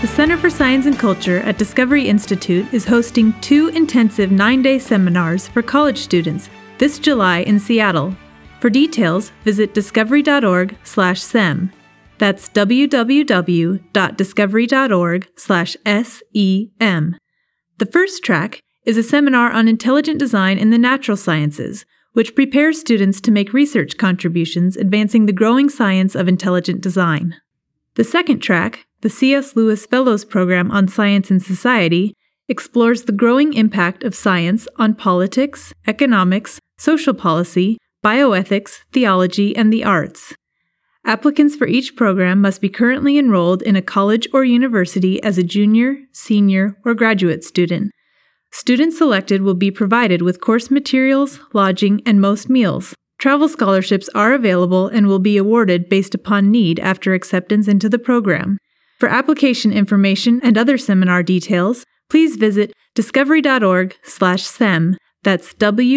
The Center for Science and Culture at Discovery Institute is hosting 2 intensive 9-day seminars for college students this July in Seattle. For details, visit discovery.org/SEM. That's www.discovery.org/SEM. The first track is a seminar on intelligent design in the natural sciences, which prepares students to make research contributions advancing the growing science of intelligent design. The second track, the C.S. Lewis Fellows Program on Science and Society, explores the growing impact of science on politics, economics, social policy, bioethics, theology, and the arts. Applicants for each program must be currently enrolled in a college or university as a junior, senior, or graduate student. Students selected will be provided with course materials, lodging, and most meals. Travel scholarships are available and will be awarded based upon need after acceptance into the program. For application information and other seminar details, please visit discovery.org/SEM. That's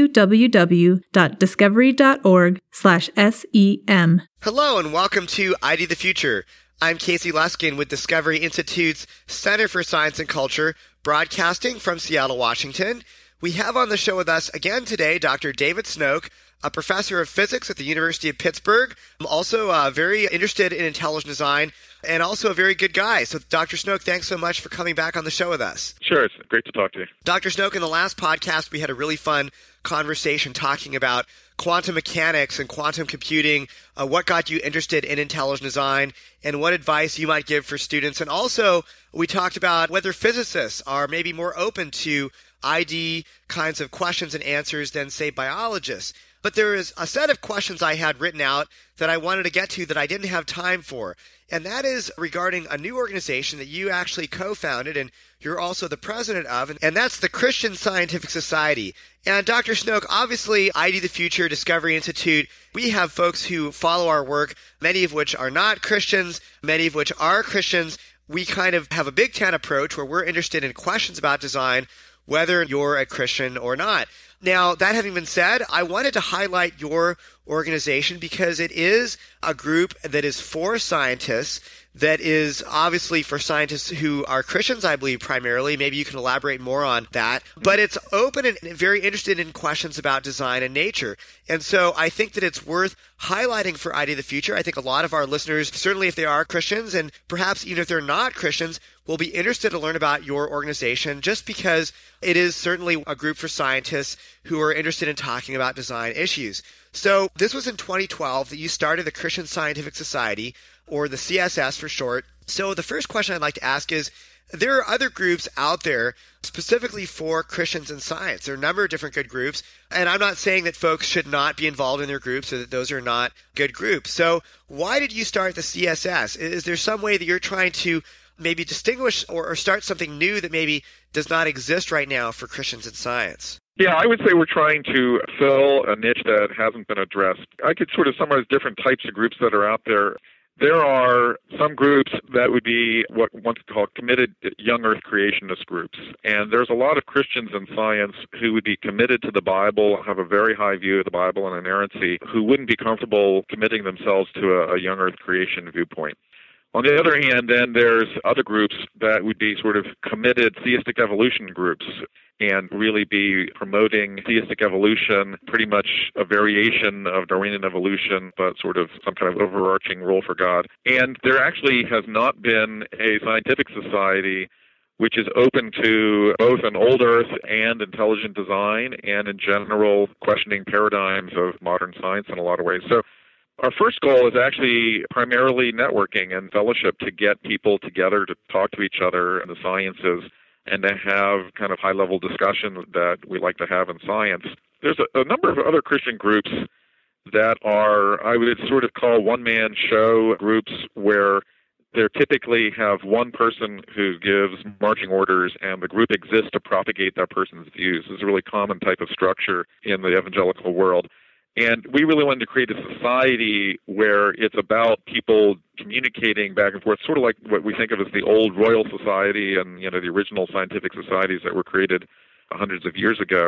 www.discovery.org/SEM. Hello and welcome to ID the Future. I'm Casey Luskin with Discovery Institute's Center for Science and Culture, broadcasting from Seattle, Washington. We have on the show with us again today Dr. David Snoke, a professor of physics at the University of Pittsburgh. I'm also very interested in intelligent design and also a very good guy. So Dr. Snoke, thanks so much for coming back on the show with us. Sure, it's great to talk to you. Dr. Snoke, in the last podcast, we had a really fun conversation talking about quantum mechanics and quantum computing, what got you interested in intelligent design, and what advice you might give for students. And also, we talked about whether physicists are maybe more open to ID kinds of questions and answers than, say, biologists. But there is a set of questions I had written out that I wanted to get to that I didn't have time for. And that is regarding a new organization that you actually co-founded and you're also the president of, and that's the Christian Scientific Society. And Dr. Snoke, obviously, ID the Future, Discovery Institute, we have folks who follow our work, many of which are not Christians, many of which are Christians. We kind of have a Big Tent approach where we're interested in questions about design, whether you're a Christian or not. Now, that having been said, I wanted to highlight your organization because it is a group that is for scientists, that is obviously for scientists who are Christians, I believe, primarily. Maybe you can elaborate more on that. But it's open and very interested in questions about design and nature. And so I think that it's worth highlighting for ID the Future. I think a lot of our listeners, certainly if they are Christians, and perhaps even if they're not Christians, will be interested to learn about your organization just because it is certainly a group for scientists who are interested in talking about design issues. So this was in 2012 that you started the Christian Scientific Society, or the CSS for short. So the first question I'd like to ask is, there are other groups out there specifically for Christians in science. There are a number of different good groups, and I'm not saying that folks should not be involved in their groups or that those are not good groups. So why did you start the CSS? Is there some way that you're trying to maybe distinguish or start something new that maybe does not exist right now for Christians in science? Yeah, I would say we're trying to fill a niche that hasn't been addressed. I could sort of summarize different types of groups that are out there. There are some groups that would be what one could call committed young earth creationist groups. And there's a lot of Christians in science who would be committed to the Bible, have a very high view of the Bible and inerrancy, who wouldn't be comfortable committing themselves to a young earth creation viewpoint. On the other hand, then there's other groups that would be sort of committed theistic evolution groups and really be promoting theistic evolution, pretty much a variation of Darwinian evolution, but sort of some kind of overarching role for God. And there actually has not been a scientific society which is open to both an old earth and intelligent design and in general questioning paradigms of modern science in a lot of ways. So our first goal is actually primarily networking and fellowship to get people together to talk to each other in the sciences and to have kind of high-level discussion that we like to have in science. There's a number of other Christian groups that are, I would sort of call one-man show groups where they typically have one person who gives marching orders and the group exists to propagate that person's views. This is a really common type of structure in the evangelical world. And we really wanted to create a society where it's about people communicating back and forth, sort of like what we think of as the old Royal Society and, the original scientific societies that were created hundreds of years ago,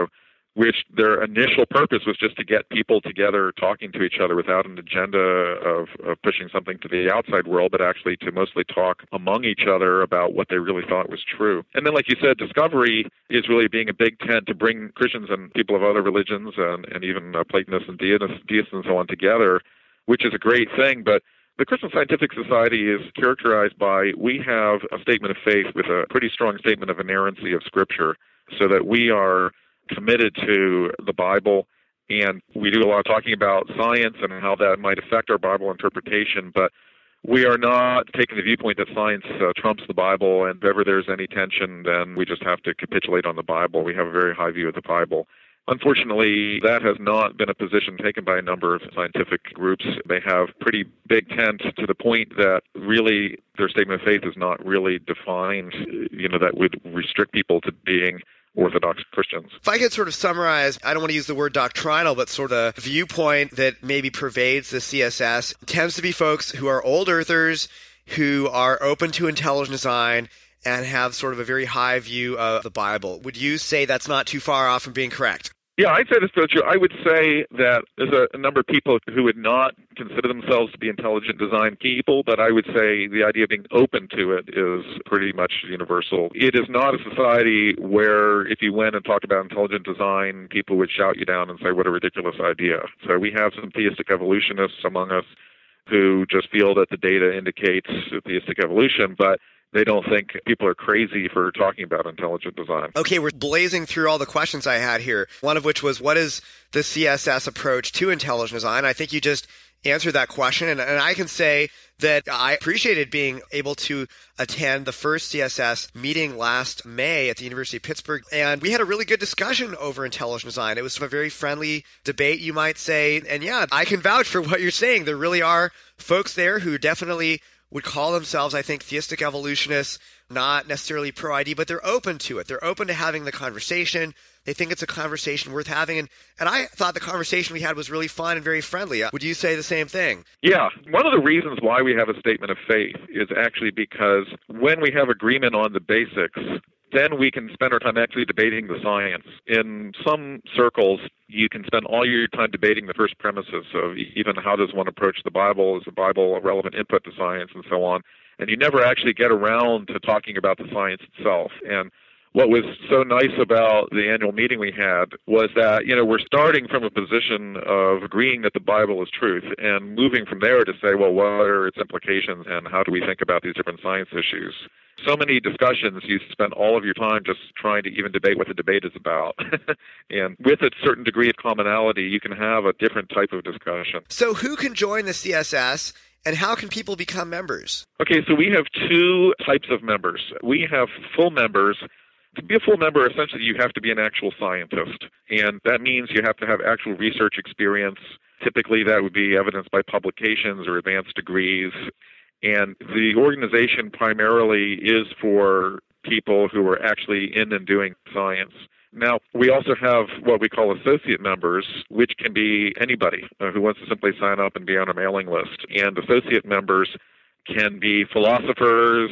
which their initial purpose was just to get people together talking to each other without an agenda of pushing something to the outside world, but actually to mostly talk among each other about what they really thought was true. And then, like you said, Discovery is really being a big tent to bring Christians and people of other religions and even Platonists and deists and so on together, which is a great thing. But the Christian Scientific Society is characterized by, we have a statement of faith with a pretty strong statement of inerrancy of Scripture, so that we are committed to the Bible, and we do a lot of talking about science and how that might affect our Bible interpretation, but we are not taking the viewpoint that science trumps the Bible, and if ever there's any tension, then we just have to capitulate on the Bible. We have a very high view of the Bible. Unfortunately, that has not been a position taken by a number of scientific groups. They have pretty big tent to the point that really their statement of faith is not really defined, that would restrict people to being Orthodox Christians. If I could sort of summarize, I don't want to use the word doctrinal, but sort of viewpoint that maybe pervades the CSS, tends to be folks who are old earthers, who are open to intelligent design, and have sort of a very high view of the Bible. Would you say that's not too far off from being correct? Yeah, I'd say that's true. I would say that there's a number of people who would not consider themselves to be intelligent design people, but I would say the idea of being open to it is pretty much universal. It is not a society where if you went and talked about intelligent design, people would shout you down and say, what a ridiculous idea. So we have some theistic evolutionists among us who just feel that the data indicates theistic evolution, but they don't think people are crazy for talking about intelligent design. Okay, we're blazing through all the questions I had here, one of which was, what is the CSS approach to intelligent design? I think you just answered that question, and I can say that I appreciated being able to attend the first CSS meeting last May at the University of Pittsburgh, and we had a really good discussion over intelligent design. It was a very friendly debate, you might say, and yeah, I can vouch for what you're saying. There really are folks there who definitely would call themselves, I think, theistic evolutionists, not necessarily pro-ID, but they're open to it. They're open to having the conversation. They think it's a conversation worth having. And I thought the conversation we had was really fun and very friendly. Would you say the same thing? Yeah. One of the reasons why we have a statement of faith is actually because when we have agreement on the basics, then we can spend our time actually debating the science. In some circles, you can spend all your time debating the first premises of even how does one approach the Bible, is the Bible a relevant input to science, and so on. And you never actually get around to talking about the science itself. And what was so nice about the annual meeting we had was that, we're starting from a position of agreeing that the Bible is truth and moving from there to say, well, what are its implications and how do we think about these different science issues? So many discussions, you spend all of your time just trying to even debate what the debate is about. And with a certain degree of commonality, you can have a different type of discussion. So who can join the CSS? And how can people become members? Okay, so we have two types of members. We have full members. To be a full member, essentially, you have to be an actual scientist. And that means you have to have actual research experience. Typically, that would be evidenced by publications or advanced degrees. And the organization primarily is for people who are actually in and doing science. Now, we also have what we call associate members, which can be anybody who wants to simply sign up and be on a mailing list. And associate members can be philosophers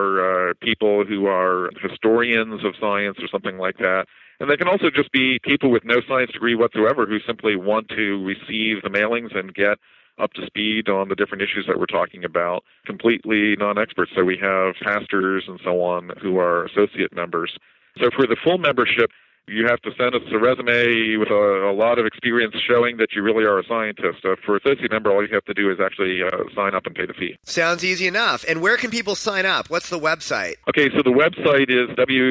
or people who are historians of science or something like that. And they can also just be people with no science degree whatsoever who simply want to receive the mailings and get up to speed on the different issues that we're talking about, completely non-experts. So we have pastors and so on who are associate members. So for the full membership, you have to send us a resume with a lot of experience showing that you really are a scientist. For associate member, all you have to do is actually sign up and pay the fee. Sounds easy enough. And where can people sign up? What's the website? Okay, so the website is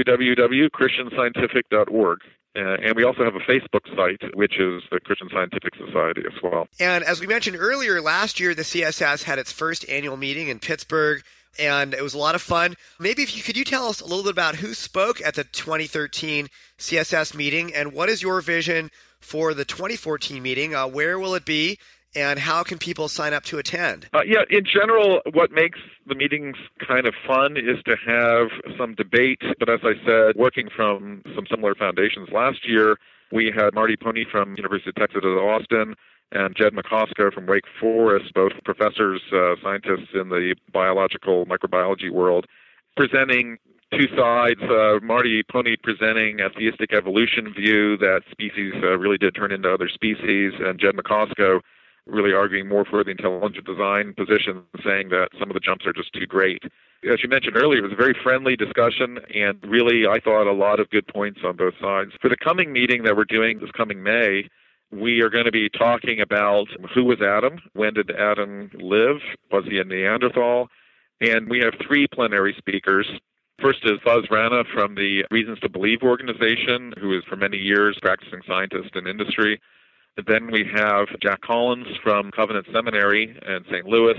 www.christianscientific.org. And we also have a Facebook site, which is the Christian Scientific Society as well. And as we mentioned earlier, last year the CSS had its first annual meeting in Pittsburgh, and it was a lot of fun. Maybe could you tell us a little bit about who spoke at the 2013 CSS meeting, and what is your vision for the 2014 meeting? Where will it be? And how can people sign up to attend? In general, what makes the meetings kind of fun is to have some debate. But as I said, working from some similar foundations last year, we had Marty Pony from University of Texas at Austin and Jed McCosker from Wake Forest, both professors, scientists in the biological microbiology world, presenting two sides, Marty Pony presenting a theistic evolution view that species really did turn into other species, and Jed McCosko really arguing more for the intelligent design position, saying that some of the jumps are just too great. As you mentioned earlier, it was a very friendly discussion, and really, I thought a lot of good points on both sides. For the coming meeting that we're doing this coming May, we are going to be talking about who was Adam, when did Adam live, was he a Neanderthal, and we have three plenary speakers. First is Fuz Rana from the Reasons to Believe organization, who is for many years practicing scientist in industry. Then we have Jack Collins from Covenant Seminary in St. Louis,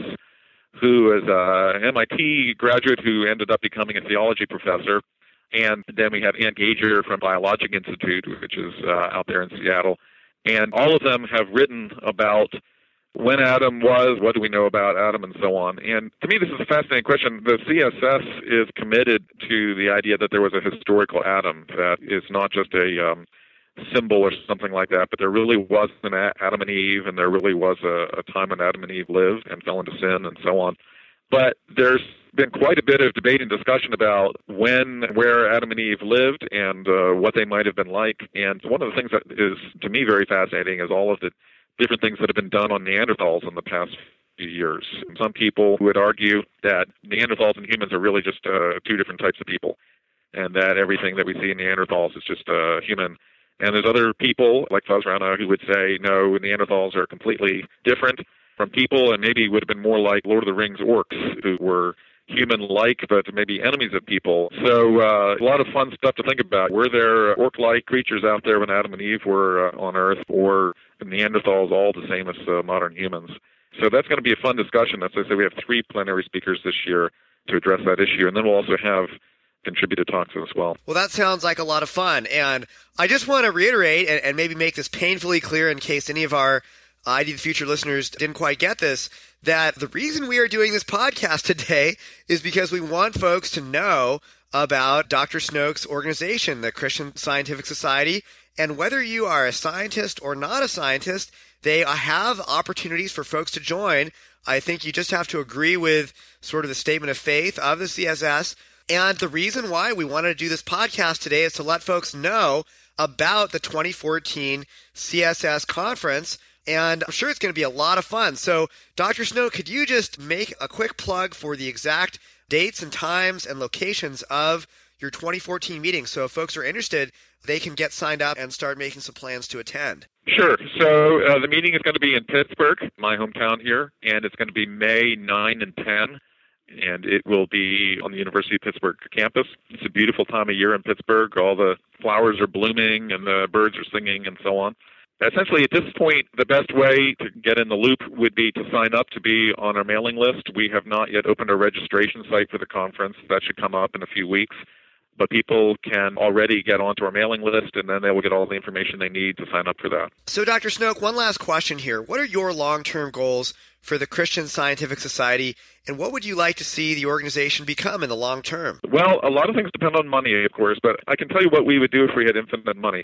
who is an MIT graduate who ended up becoming a theology professor. And then we have Ann Gager from Biologic Institute, which is out there in Seattle. And all of them have written about when Adam was, what do we know about Adam, and so on. And to me, this is a fascinating question. The CSS is committed to the idea that there was a historical Adam, that is not just a symbol or something like that, but there really was an Adam and Eve, and there really was a time when Adam and Eve lived and fell into sin and so on. But there's been quite a bit of debate and discussion about when, where Adam and Eve lived and what they might have been like. And one of the things that is, to me, very fascinating is all of the different things that have been done on Neanderthals in the past few years. Some people would argue that Neanderthals and humans are really just two different types of people, and that everything that we see in Neanderthals is just human. And there's other people, like Fuz Rana, who would say, no, Neanderthals are completely different from people and maybe would have been more like Lord of the Rings orcs, who were human-like but maybe enemies of people. So a lot of fun stuff to think about. Were there orc-like creatures out there when Adam and Eve were on Earth, or Neanderthals all the same as modern humans? So that's going to be a fun discussion. As I say, we have three plenary speakers this year to address that issue, and then we'll also have contributed talks as well. Well, that sounds like a lot of fun. And I just want to reiterate and maybe make this painfully clear in case any of our ID the Future listeners didn't quite get this, that the reason we are doing this podcast today is because we want folks to know about Dr. Snokes' organization, the Christian Scientific Society, and whether you are a scientist or not a scientist, they have opportunities for folks to join. I think you just have to agree with sort of the statement of faith of the CSS. And the reason why we wanted to do this podcast today is to let folks know about the 2014 CSS conference. And I'm sure it's going to be a lot of fun. So, Dr. Snow, could you just make a quick plug for the exact dates and times and locations of your 2014 meeting? So if folks are interested, they can get signed up and start making some plans to attend. Sure. So the meeting is going to be in Pittsburgh, my hometown here, and it's going to be May 9 and 10. And it will be on the University of Pittsburgh campus. It's a beautiful time of year in Pittsburgh. All the flowers are blooming and the birds are singing and so on. Essentially, at this point, the best way to get in the loop would be to sign up to be on our mailing list. We have not yet opened our registration site for the conference. That should come up in a few weeks. But people can already get onto our mailing list, and then they will get all the information they need to sign up for that. So, Dr. Snoke, one last question here. What are your long-term goals for the Christian Scientific Society, and what would you like to see the organization become in the long term? Well, a lot of things depend on money, of course, but I can tell you what we would do if we had infinite money.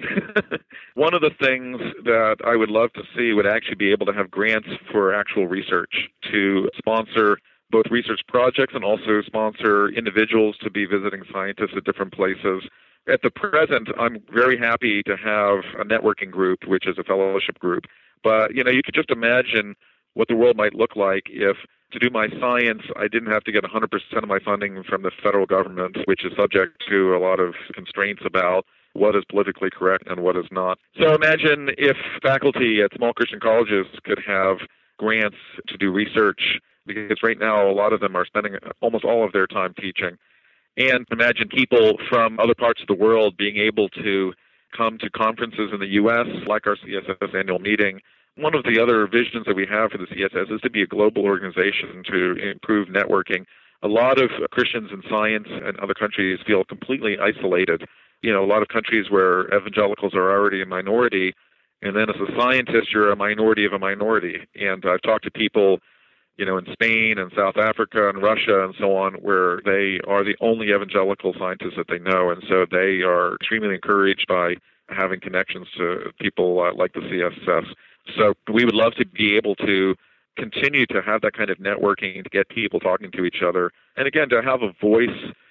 One of the things that I would love to see would actually be able to have grants for actual research, to sponsor both research projects and also sponsor individuals to be visiting scientists at different places. At the present, I'm very happy to have a networking group, which is a fellowship group. But, you could just imagine what the world might look like if, to do my science, I didn't have to get 100% of my funding from the federal government, which is subject to a lot of constraints about what is politically correct and what is not. So imagine if faculty at small Christian colleges could have grants to do research, because right now a lot of them are spending almost all of their time teaching. And imagine people from other parts of the world being able to come to conferences in the U.S., like our CSS annual meeting. One of the other visions that we have for the CSS is to be a global organization to improve networking. A lot of Christians in science and other countries feel completely isolated. A lot of countries where evangelicals are already a minority, and then as a scientist, you're a minority of a minority. And I've talked to people in Spain and South Africa and Russia and so on, where they are the only evangelical scientists that they know. And so they are extremely encouraged by having connections to people like the CSS. So we would love to be able to continue to have that kind of networking, to get people talking to each other. And again, to have a voice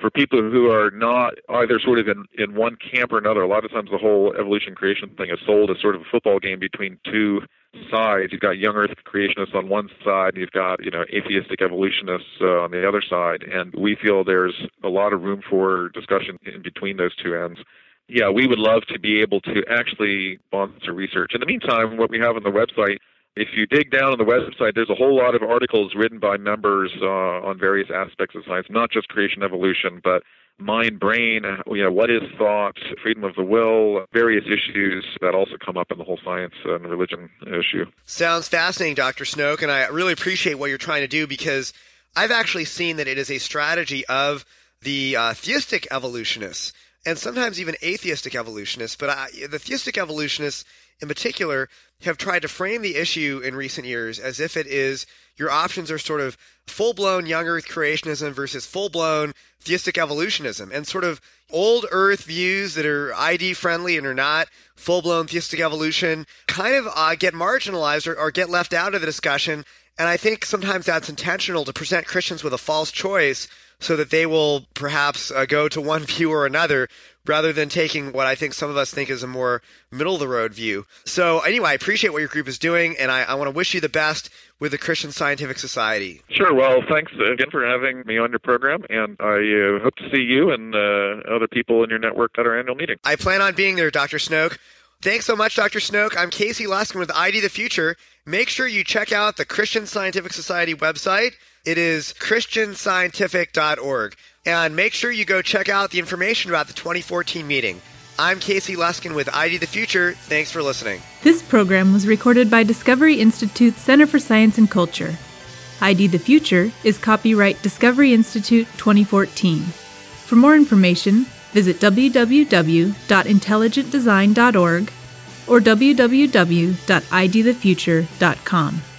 for people who are not either sort of in one camp or another, a lot of times the whole evolution creation thing is sold as sort of a football game between two sides. You've got young earth creationists on one side, and you've got, atheistic evolutionists on the other side. And we feel there's a lot of room for discussion in between those two ends. Yeah, we would love to be able to actually sponsor research. In the meantime, what we have on the website, if you dig down on the website, there's a whole lot of articles written by members on various aspects of science, not just creation evolution, but mind, brain, what is thought, freedom of the will, various issues that also come up in the whole science and religion issue. Sounds fascinating, Dr. Snoke, and I really appreciate what you're trying to do, because I've actually seen that it is a strategy of the theistic evolutionists, and sometimes even atheistic evolutionists, but the theistic evolutionists in particular have tried to frame the issue in recent years as if it is your options are sort of full-blown young earth creationism versus full-blown theistic evolutionism, and sort of old earth views that are ID friendly and are not full-blown theistic evolution kind of get marginalized or get left out of the discussion. And I think sometimes that's intentional to present Christians with a false choice so that they will perhaps go to one view or another, rather than taking what I think some of us think is a more middle-of-the-road view. So anyway, I appreciate what your group is doing, and I want to wish you the best with the Christian Scientific Society. Sure. Well, thanks again for having me on your program, and I hope to see you and other people in your network at our annual meeting. I plan on being there, Dr. Snoke. Thanks so much, Dr. Snoke. I'm Casey Luskin with ID the Future. Make sure you check out the Christian Scientific Society website. It is christianscientific.org. And make sure you go check out the information about the 2014 meeting. I'm Casey Luskin with ID the Future. Thanks for listening. This program was recorded by Discovery Institute Center for Science and Culture. ID the Future is copyright Discovery Institute 2014. For more information, visit www.intelligentdesign.org or www.idthefuture.com.